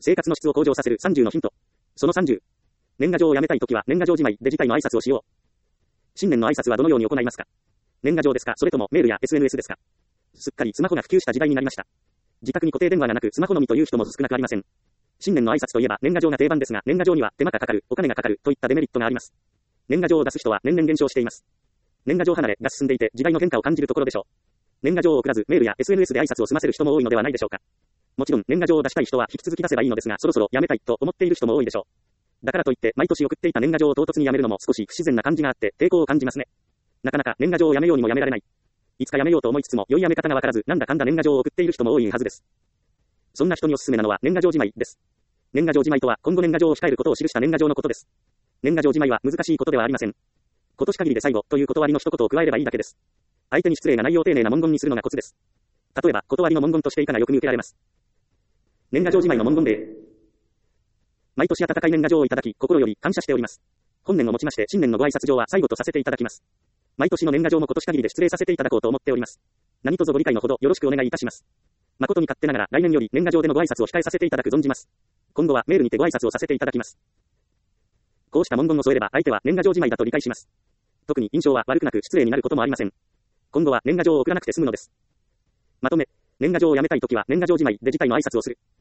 生活の質を向上させる30のヒント。その30。年賀状をやめたいときは年賀状じまいで自体の挨拶をしよう。新年の挨拶はどのように行いますか？年賀状ですか？それともメールや SNS ですか？すっかりスマホが普及した時代になりました。自宅に固定電話がなくスマホのみという人も少なくありません。新年の挨拶といえば年賀状が定番ですが、年賀状には手間がかかる、お金がかかるといったデメリットがあります。年賀状を出す人は年々減少しています。年賀状離れが進んでいて時代の変化を感じるところでしょう。年賀状を送らずメールや SNS で挨拶を済ませる人も多いのではないでしょうか。もちろん年賀状を出したい人は引き続き出せばいいのですが、そろそろやめたいと思っている人も多いでしょう。だからといって毎年送っていた年賀状を唐突にやめるのも少し不自然な感じがあって抵抗を感じますね。なかなか年賀状をやめようにもやめられない。いつかやめようと思いつつも良いやめ方がわからず、なんだかんだ年賀状を送っている人も多いはずです。そんな人におすすめなのは年賀状じまいです。年賀状じまいとは今後年賀状を控えることを記した年賀状のことです。年賀状じまいは難しいことではありません。今年限りで最後という断りの一言を加えればいいだけです。相手に失礼な内容を丁寧な文言にするのがコツです。例えば断りの文言として以下がよく見受けられます。年賀状じまいの文言例。毎年温かい年賀状をいただき心より感謝しております。本年をもちまして新年のご挨拶状は最後とさせていただきます。毎年の年賀状も今年限りで失礼させていただこうと思っております。何卒ご理解のほどよろしくお願いいたします。誠に勝手ながら来年より年賀状でのご挨拶を控えさせていただく存じます。今後はメールにてご挨拶をさせていただきます。こうした文言を添えれば相手は年賀状じまいだと理解します。特に印象は悪くなく失礼になることもありません。今後は年賀状を送らなくて済むのです。まとめ、年賀状をやめたいときは年賀状じまいで自体の挨拶をする。